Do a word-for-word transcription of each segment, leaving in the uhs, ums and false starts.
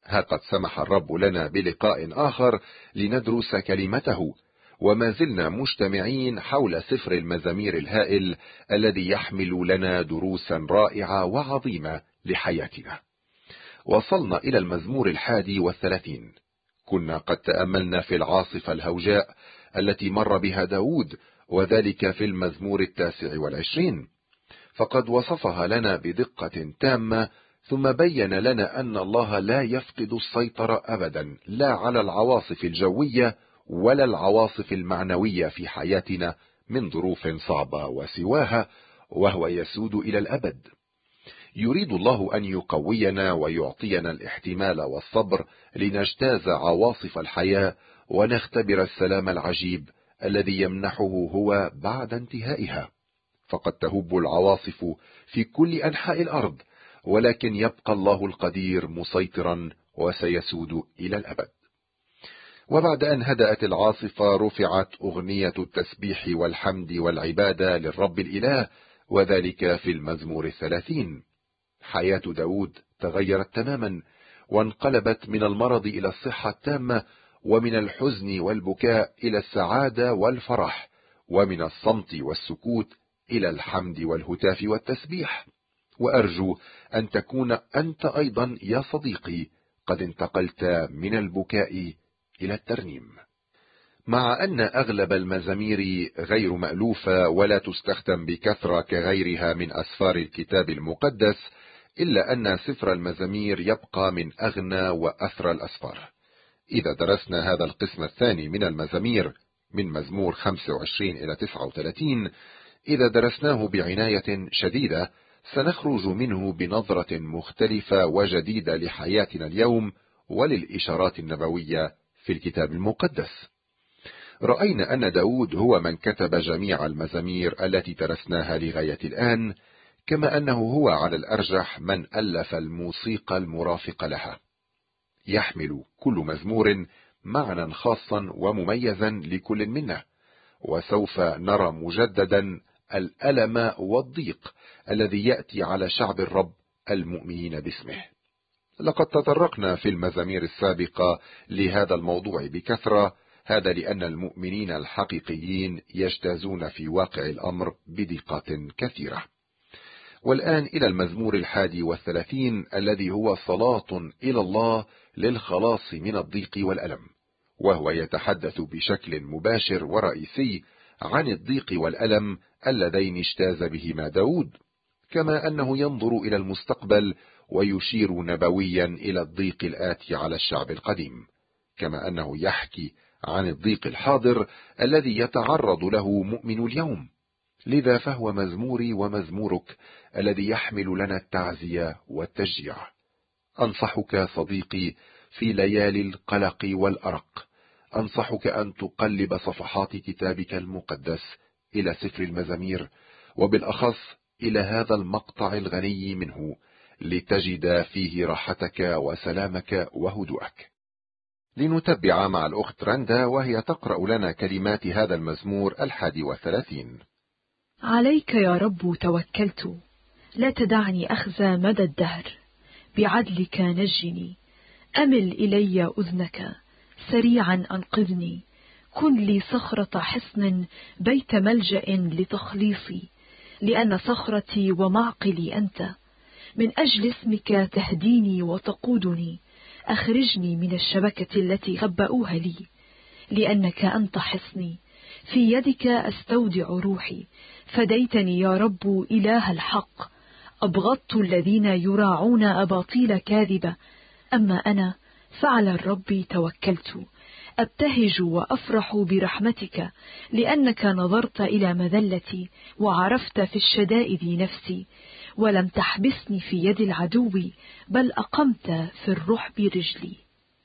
ها قد سمح الرب لنا بلقاء آخر لندرس كلمته، وما زلنا مجتمعين حول سفر المزامير الهائل الذي يحمل لنا دروسا رائعة وعظيمة لحياتنا. وصلنا إلى المزمور الحادي والثلاثين. كنا قد تأملنا في العاصفة الهوجاء التي مر بها داود، وذلك في المزمور التاسع والعشرين، فقد وصفها لنا بدقة تامة، ثم بين لنا أن الله لا يفقد السيطرة أبدا، لا على العواصف الجوية ولا العواصف المعنوية في حياتنا من ظروف صعبة وسواها، وهو يسود إلى الأبد. يريد الله أن يقوينا ويعطينا الاحتمال والصبر لنجتاز عواصف الحياة ونختبر السلام العجيب الذي يمنحه هو بعد انتهائها. فقد تهب العواصف في كل أنحاء الأرض، ولكن يبقى الله القدير مسيطرا وسيسود إلى الأبد. وبعد أن هدأت العاصفة رفعت أغنية التسبيح والحمد والعبادة للرب الإله، وذلك في المزمور الثلاثين. حياة داود تغيرت تماما، وانقلبت من المرض إلى الصحة التامة، ومن الحزن والبكاء إلى السعادة والفرح، ومن الصمت والسكوت إلى الحمد والهتاف والتسبيح. وأرجو أن تكون أنت أيضا يا صديقي قد انتقلت من البكاء إلى الترنيم. مع أن أغلب المزامير غير مألوفة ولا تستخدم بكثرة كغيرها من أسفار الكتاب المقدس، إلا أن سفر المزامير يبقى من أغنى وأثرى الأسفار. إذا درسنا هذا القسم الثاني من المزامير من مزمور خمسة وعشرين إلى تسعة وثلاثين، إذا درسناه بعناية شديدة سنخرج منه بنظرة مختلفة وجديدة لحياتنا اليوم وللإشارات النبوية في الكتاب المقدس. رأينا أن داود هو من كتب جميع المزامير التي درسناها لغاية الآن، كما أنه هو على الأرجح من ألف الموسيقى المرافقة لها. يحمل كل مزمور معنى خاصا ومميزا لكل منا، وسوف نرى مجددا الألم والضيق الذي يأتي على شعب الرب المؤمنين باسمه. لقد تطرقنا في المزامير السابقة لهذا الموضوع بكثرة، هذا لأن المؤمنين الحقيقيين يجتازون في واقع الأمر بدقة كثيرة. والآن إلى المزمور الحادي والثلاثين الذي هو صلاة إلى الله للخلاص من الضيق والألم، وهو يتحدث بشكل مباشر ورئيسي عن الضيق والألم اللذين اجتاز بهما داود، كما أنه ينظر إلى المستقبل ويشير نبويا إلى الضيق الآتي على الشعب القديم، كما أنه يحكي عن الضيق الحاضر الذي يتعرض له مؤمن اليوم. لذا فهو مزموري ومزمورك الذي يحمل لنا التعزية والتشجيع. أنصحك صديقي في ليالي القلق والأرق، أنصحك أن تقلب صفحات كتابك المقدس إلى سفر المزامير، وبالأخص إلى هذا المقطع الغني منه، لتجد فيه راحتك وسلامك وهدوءك. لنتبع مع الأخت رندا وهي تقرأ لنا كلمات هذا المزمور الحادي والثلاثين. عليك يا رب توكلت، لا تدعني أخزى مدى الدهر، بعدلك نجني، أمل إلي أذنك، سريعا أنقذني، كن لي صخرة حصن، بيت ملجأ لتخليصي، لأن صخرتي ومعقلي أنت، من أجل اسمك تهديني وتقودني، أخرجني من الشبكة التي خبأوها لي، لأنك أنت حصني، في يدك أستودع روحي، فديتني يا رب إله الحق، أبغضت الذين يراعون أباطيل كاذبة، أما أنا فعلى الرب توكلت، أبتهج وأفرح برحمتك، لأنك نظرت إلى مذلتي وعرفت في الشدائد نفسي، ولم تحبسني في يد العدو، بل أقمت في الرحب رجلي.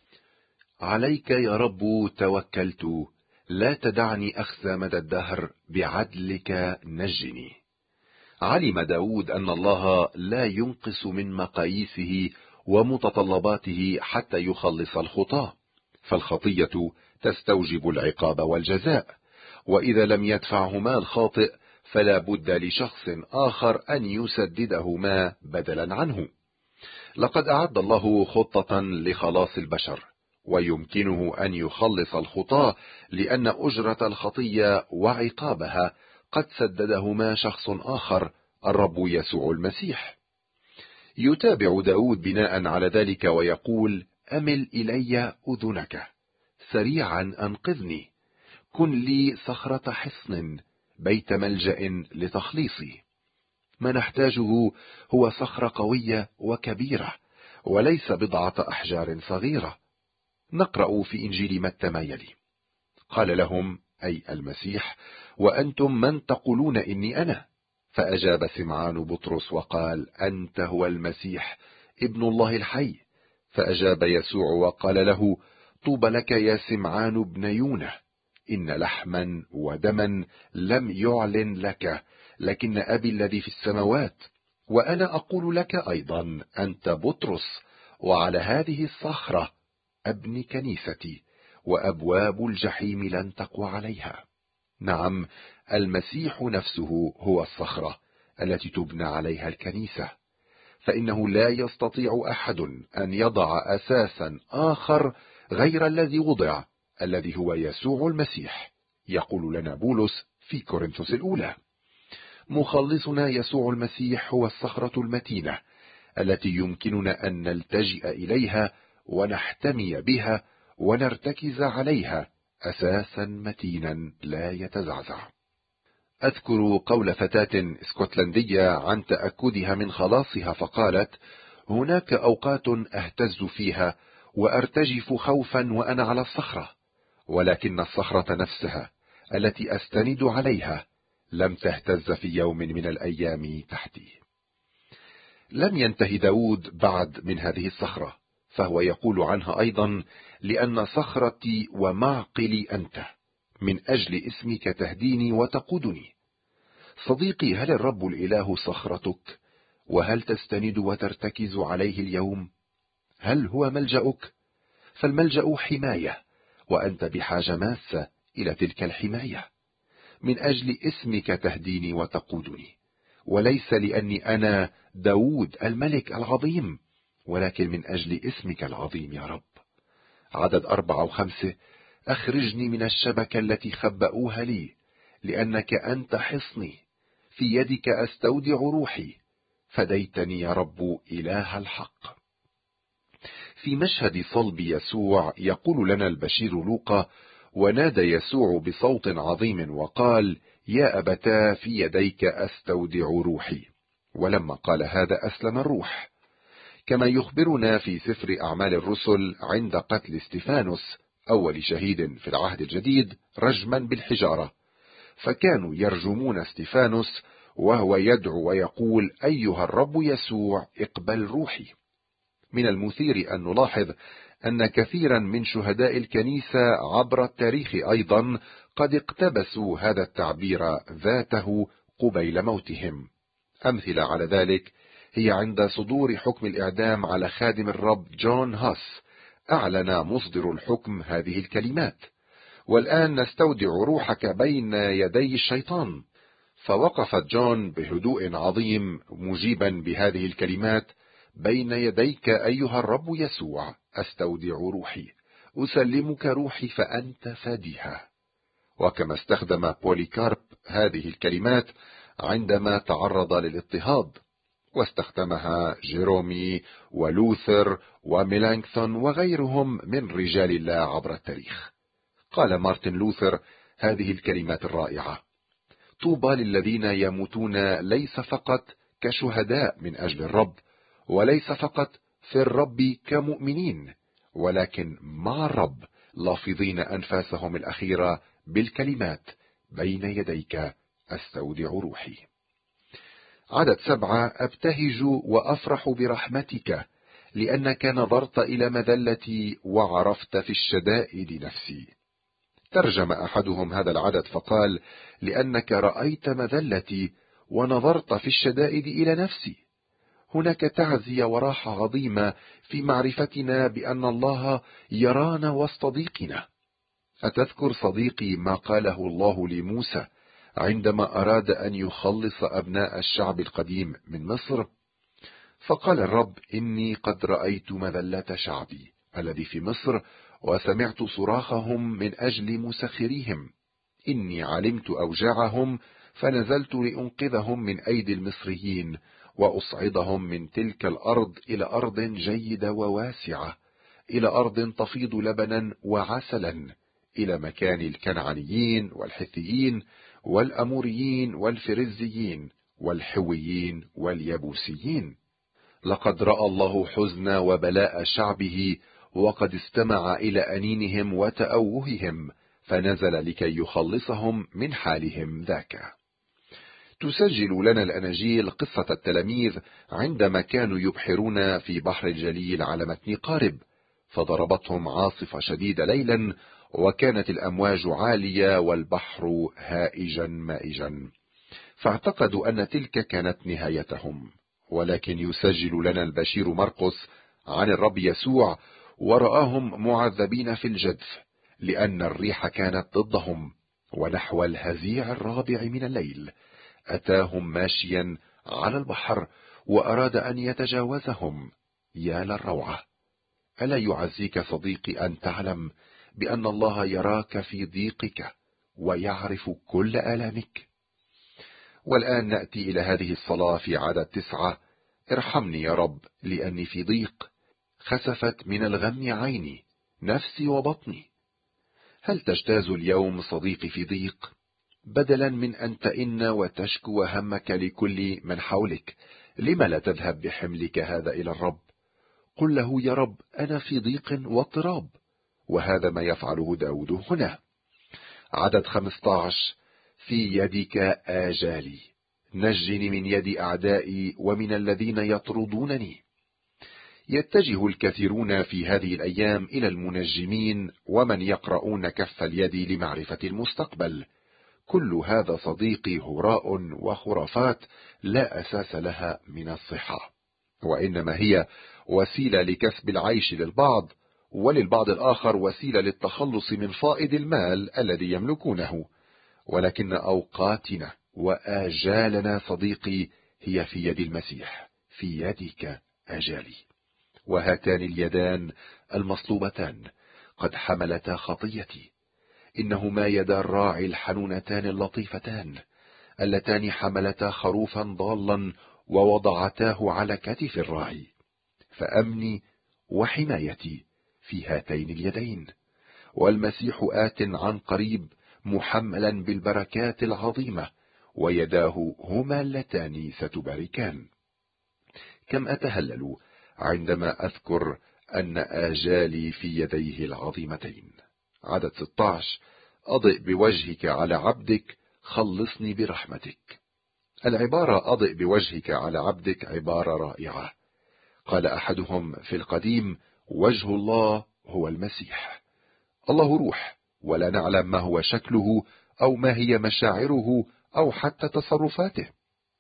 عليك يا رب توكلت، لا تدعني أخزى مدى الدهر، بعدلك نجني. علم داود أن الله لا ينقص من مقاييسه ومتطلباته حتى يخلص الخطاة، فالخطية تستوجب العقاب والجزاء، وإذا لم يدفعهما الخاطئ فلا بد لشخص آخر أن يسددهما بدلا عنه. لقد أعد الله خطة لخلاص البشر، ويمكنه أن يخلص الخطاة، لأن أجرة الخطية وعقابها قد سددهما شخص آخر، الرب يسوع المسيح. يتابع داود بناء على ذلك ويقول: أمل إلي أذنك، سريعا أنقذني، كن لي صخرة حصن، بيت ملجأ لتخليصي. ما نحتاجه هو صخرة قوية وكبيرة، وليس بضعة أحجار صغيرة. نقرأ في إنجيل متى ما يلي: قال لهم، أي المسيح: وأنتم من تقولون إني أنا؟ فأجاب سمعان بطرس وقال: أنت هو المسيح ابن الله الحي. فأجاب يسوع وقال له: طوبى لك يا سمعان بن يونه، إن لحما ودما لم يعلن لك، لكن أبي الذي في السماوات. وأنا أقول لك أيضا: أنت بطرس، وعلى هذه الصخرة أبني كنيستي، وأبواب الجحيم لن تقوى عليها. نعم، المسيح نفسه هو الصخرة التي تبنى عليها الكنيسة، فإنه لا يستطيع أحد أن يضع أساسا آخر غير الذي وضع، الذي هو يسوع المسيح. يقول لنا بولس في كورنثوس الأولى: مخلصنا يسوع المسيح هو الصخرة المتينة التي يمكننا أن نلتجئ إليها ونحتمي بها ونرتكز عليها، أساسا متينا لا يتزعزع. أذكر قول فتاة اسكتلندية عن تأكدها من خلاصها، فقالت: هناك أوقات أهتز فيها وأرتجف خوفا وأنا على الصخرة، ولكن الصخرة نفسها التي أستند عليها لم تهتز في يوم من الأيام تحتي. لم ينتهي داود بعد من هذه الصخرة، فهو يقول عنها أيضا: لأن صخرتي ومعقلي أنت، من أجل اسمك تهديني وتقودني. صديقي، هل الرب الإله صخرتك؟ وهل تستند وترتكز عليه اليوم؟ هل هو ملجأك؟ فالملجأ حماية، وأنت بحاجة ماسة إلى تلك الحماية. من أجل اسمك تهديني وتقودني، وليس لأني أنا داود الملك العظيم، ولكن من أجل اسمك العظيم يا رب. عدد أربعة وخمسة: أخرجني من الشبكة التي خبأوها لي، لأنك أنت حصني، في يدك أستودع روحي، فديتني يا رب إله الحق. في مشهد صلب يسوع يقول لنا البشير لوقا: ونادى يسوع بصوت عظيم وقال: يا أبتاه، في يديك أستودع روحي. ولما قال هذا أسلم الروح. كما يخبرنا في سفر أعمال الرسل عند قتل استفانوس أول شهيد في العهد الجديد رجما بالحجارة، فكانوا يرجمون استفانوس وهو يدعو ويقول: أيها الرب يسوع، اقبل روحي. من المثير أن نلاحظ أن كثيرا من شهداء الكنيسة عبر التاريخ أيضا قد اقتبسوا هذا التعبير ذاته قبيل موتهم. أمثلة على ذلك هي عند صدور حكم الإعدام على خادم الرب جون هاس، أعلن مصدر الحكم هذه الكلمات: والآن نستودع روحك بين يدي الشيطان. فوقفت جون بهدوء عظيم مجيبا بهذه الكلمات: بين يديك أيها الرب يسوع أستودع روحي، أسلمك روحي فأنت فاديها. وكما استخدم بوليكارب هذه الكلمات عندما تعرض للاضطهاد، واستخدمها جيرومي ولوثر وميلانكثون وغيرهم من رجال الله عبر التاريخ. قال مارتن لوثر هذه الكلمات الرائعة: طوبى للذين يموتون ليس فقط كشهداء من أجل الرب، وليس فقط في الرب كمؤمنين، ولكن مع الرب لافظين أنفاسهم الأخيرة بالكلمات: بين يديك أستودع روحي. عدد سبعة: أبتهج وأفرح برحمتك، لأنك نظرت إلى مذلتي وعرفت في الشدائد نفسي. ترجم أحدهم هذا العدد فقال: لأنك رأيت مذلتي ونظرت في الشدائد إلى نفسي. هناك تعزية وراحة عظيمة في معرفتنا بأن الله يرانا وسط ضيقنا. أتذكر صديقي ما قاله الله لموسى عندما أراد أن يخلص أبناء الشعب القديم من مصر؟ فقال الرب: إني قد رأيت مذلة شعبي الذي في مصر، وسمعت صراخهم من أجل مسخريهم. إني علمت أوجاعهم، فنزلت لأنقذهم من أيدي المصريين، وأصعدهم من تلك الأرض إلى أرض جيدة وواسعة، إلى أرض تفيض لبنا وعسلا، إلى مكان الكنعانيين والحثيين والأموريين والفرزيين والحويين واليبوسيين. لقد رأى الله حزن وبلاء شعبه، وقد استمع إلى أنينهم وتأوههم، فنزل لكي يخلصهم من حالهم ذاك. تسجل لنا الأناجيل قصة التلاميذ عندما كانوا يبحرون في بحر الجليل على متن قارب، فضربتهم عاصفة شديدة ليلا، وكانت الأمواج عالية والبحر هائجا مائجا، فاعتقدوا أن تلك كانت نهايتهم. ولكن يسجل لنا البشير مرقس عن الرب يسوع: ورآهم معذبين في الجدف، لأن الريح كانت ضدهم، ونحو الهزيع الرابع من الليل أتاهم ماشيا على البحر، وأراد أن يتجاوزهم. يا للروعة! ألا يعزيك صديقي أن تعلم بأن الله يراك في ضيقك ويعرف كل آلامك؟ والآن نأتي إلى هذه الصلاة في عدد تسعة: ارحمني يا رب لأني في ضيق، خسفت من الغم عيني، نفسي وبطني. هل تجتاز اليوم صديقي في ضيق؟ بدلا من أن تئن وتشكو همك لكل من حولك، لم لا تذهب بحملك هذا إلى الرب؟ قل له: يا رب، أنا في ضيق واضطراب. وهذا ما يفعله داود هنا. عدد خمسة عشر: في يدك آجالي، نجني من يد أعدائي ومن الذين يطردونني. يتجه الكثيرون في هذه الأيام إلى المنجمين ومن يقرؤون كف اليد لمعرفة المستقبل. كل هذا صديقي هراء وخرافات لا أساس لها من الصحة، وإنما هي وسيلة لكسب العيش للبعض، وللبعض الآخر وسيلة للتخلص من فائض المال الذي يملكونه. ولكن أوقاتنا وآجالنا صديقي هي في يد المسيح. في يدك آجالي. وهاتان اليدان المصلوبتان قد حملتا خطيتي، إنهما يدا الراعي الحنونتان اللطيفتان، اللتان حملتا خروفا ضالا ووضعتاه على كتف الراعي. فأمني وحمايتي في هاتين اليدين. والمسيح آت عن قريب محملا بالبركات العظيمة، ويداه هما اللتان ستباركان. كم أتهلل عندما أذكر أن آجالي في يديه العظيمتين. عدد ستة عشر: أضئ بوجهك على عبدك، خلصني برحمتك. العبارة أضئ بوجهك على عبدك عبارة رائعة. قال أحدهم في القديم: وجه الله هو المسيح. الله روح، ولا نعلم ما هو شكله أو ما هي مشاعره أو حتى تصرفاته،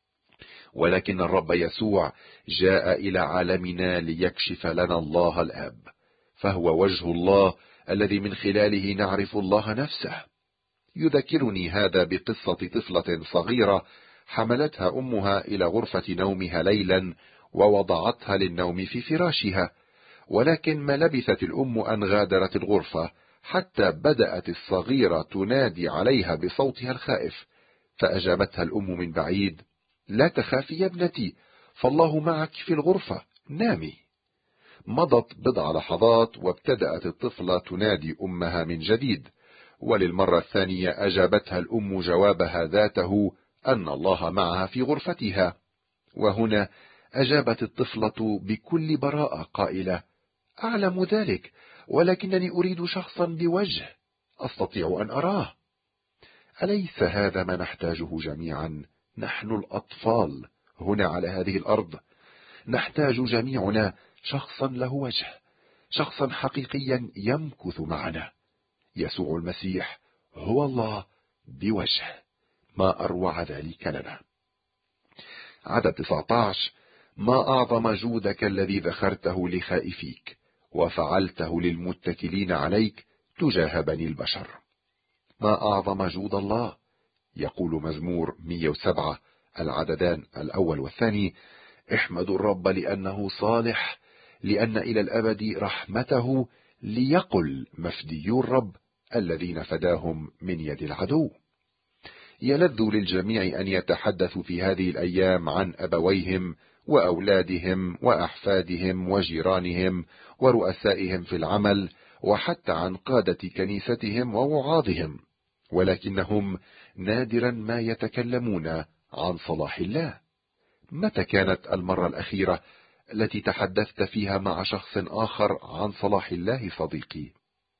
ولكن الرب يسوع جاء إلى عالمنا ليكشف لنا الله الآب، فهو وجه الله الذي من خلاله نعرف الله نفسه. يذكرني هذا بقصة طفلة صغيرة حملتها أمها إلى غرفة نومها ليلا ووضعتها للنوم في فراشها، ولكن ما لبثت الأم أن غادرت الغرفة حتى بدأت الصغيرة تنادي عليها بصوتها الخائف، فأجابتها الأم من بعيد: لا تخافي يا ابنتي، فالله معك في الغرفة، نامي. مضت بضع لحظات وابتدأت الطفلة تنادي أمها من جديد، وللمرة الثانية أجابتها الأم جوابها ذاته أن الله معها في غرفتها. وهنا أجابت الطفلة بكل براءة قائلة: أعلم ذلك، ولكنني أريد شخصا بوجه أستطيع أن أراه. أليس هذا ما نحتاجه جميعا نحن الأطفال هنا على هذه الأرض؟ نحتاج جميعنا شخصا له وجه، شخصا حقيقيا يمكث معنا. يسوع المسيح هو الله بوجه. ما أروع ذلك لنا. عدد تسعة عشر: ما أعظم جودك الذي ذخرته لخائفيك، وفعلته للمتكلين عليك تجاه بني البشر. ما أعظم جود الله. يقول مزمور مئة وسبعة العددان الأول والثاني: احمدوا الرب لأنه صالح، لأن إلى الأبد رحمته، ليقل مفديو الرب الذين فداهم من يد العدو. يلذ للجميع أن يتحدثوا في هذه الأيام عن أبويهم وأولادهم وأحفادهم وجيرانهم ورؤسائهم في العمل، وحتى عن قادة كنيستهم ووعاظهم، ولكنهم نادرا ما يتكلمون عن صلاح الله. متى كانت المرة الأخيرة التي تحدثت فيها مع شخص آخر عن صلاح الله صديقي؟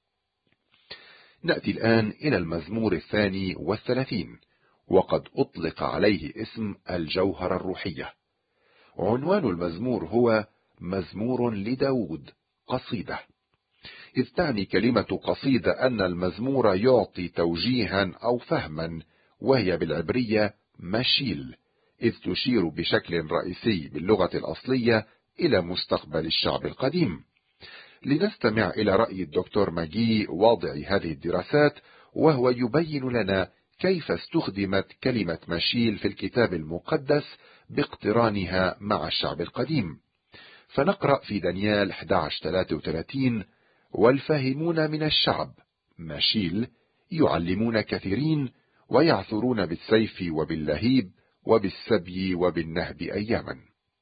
نأتي الآن إلى المزمور الثاني والثلاثين، وقد أطلق عليه اسم الجوهرة الروحية. عنوان المزمور هو مزمور لداود، قصيدة، إذ تعني كلمة قصيدة أن المزمور يعطي توجيها أو فهما، وهي بالعبرية مشيل، إذ تشير بشكل رئيسي باللغة الأصلية إلى مستقبل الشعب القديم. لنستمع إلى رأي الدكتور ماجي واضع هذه الدراسات، وهو يبين لنا كيف استخدمت كلمة مشيل في الكتاب المقدس باقترانها مع الشعب القديم. فنقرأ في دانيال أحد عشر ثلاثة وثلاثين: والفاهمون من الشعب مشيل يعلمون كثيرين، ويعثرون بالسيف وباللهيب وبالسبي وبالنهب أياما.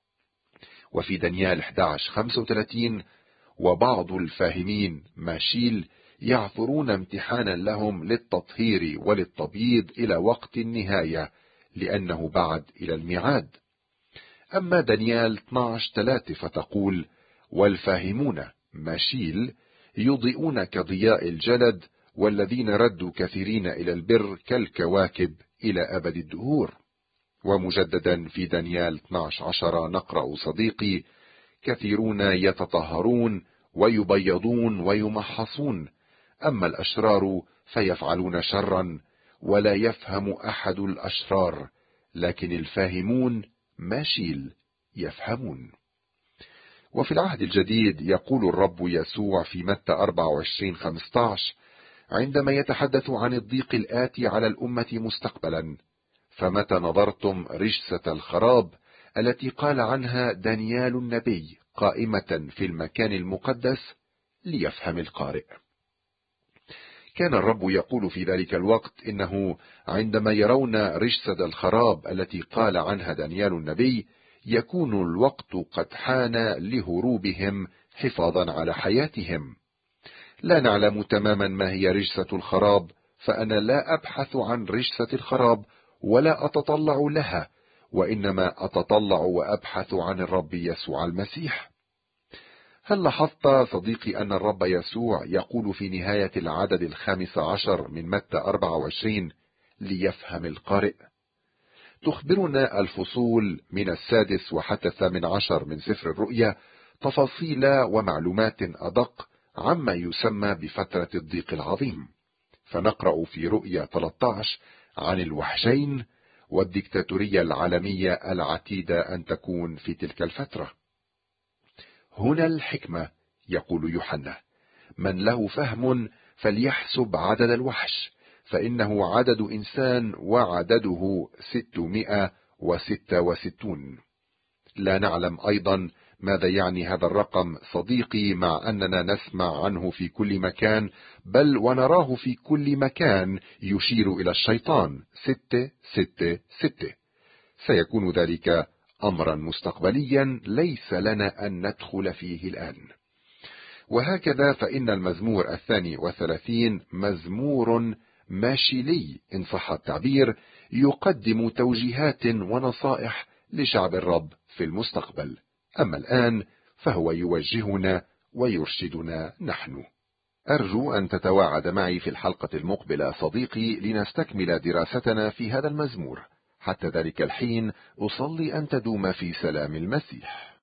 وفي دانيال أحد عشر خمسة وثلاثين: وبعض الفاهمين ماشيل يعثرون امتحانا لهم للتطهير وللتبييض إلى وقت النهاية، لأنه بعد إلى الميعاد. أما دانيال اثني عشر ثلاثة فتقول: والفاهمون ماشيل يضيئون كضياء الجلد، والذين ردوا كثيرين إلى البر كالكواكب إلى أبد الدهور. ومجددا في دانيال اثني عشر نقرأ صديقي: كثيرون يتطهرون ويبيضون ويمحصون، أما الأشرار فيفعلون شرا، ولا يفهم أحد الأشرار، لكن الفاهمون ماشيل يفهمون. وفي العهد الجديد يقول الرب يسوع في متى أربعة وعشرين خمسة عشر عندما يتحدث عن الضيق الآتي على الأمة مستقبلا: فمتى نظرتم رجسة الخراب التي قال عنها دانيال النبي قائمة في المكان المقدس، ليفهم القارئ. كان الرب يقول في ذلك الوقت إنه عندما يرون رجسة الخراب التي قال عنها دانيال النبي، يكون الوقت قد حان لهروبهم حفاظا على حياتهم. لا نعلم تماما ما هي رجسة الخراب، فأنا لا أبحث عن رجسة الخراب ولا أتطلع لها، وإنما أتطلع وأبحث عن الرب يسوع المسيح. هل لاحظت صديقي أن الرب يسوع يقول في نهاية العدد الخامس عشر من متى أربعة وعشرين: ليفهم القارئ؟ تخبرنا الفصول من السادس وحتى الثامن عشر من سفر الرؤيا تفاصيل ومعلومات أدق عما يسمى بفترة الضيق العظيم. فنقرأ في رؤيا ثلاثة عشر عن الوحشين والديكتاتورية العالمية العتيدة أن تكون في تلك الفترة. هنا الحكمة، يقول يوحنا: من له فهم فليحسب عدد الوحش، فإنه عدد إنسان وعدده ستمائة وستة وستون. لا نعلم أيضا ماذا يعني هذا الرقم صديقي، مع أننا نسمع عنه في كل مكان، بل ونراه في كل مكان يشير إلى الشيطان: ستة ستة ستة. سيكون ذلك أمرا مستقبليا ليس لنا أن ندخل فيه الآن. وهكذا فإن المزمور الثاني والثلاثين مزمور ماشيلي إن صح التعبير، يقدم توجيهات ونصائح لشعب الرب في المستقبل. أما الآن فهو يوجهنا ويرشدنا نحن. أرجو أن تتواعد معي في الحلقة المقبلة صديقي، لنستكمل دراستنا في هذا المزمور. حتى ذلك الحين أصلي أن تدوم في سلام المسيح.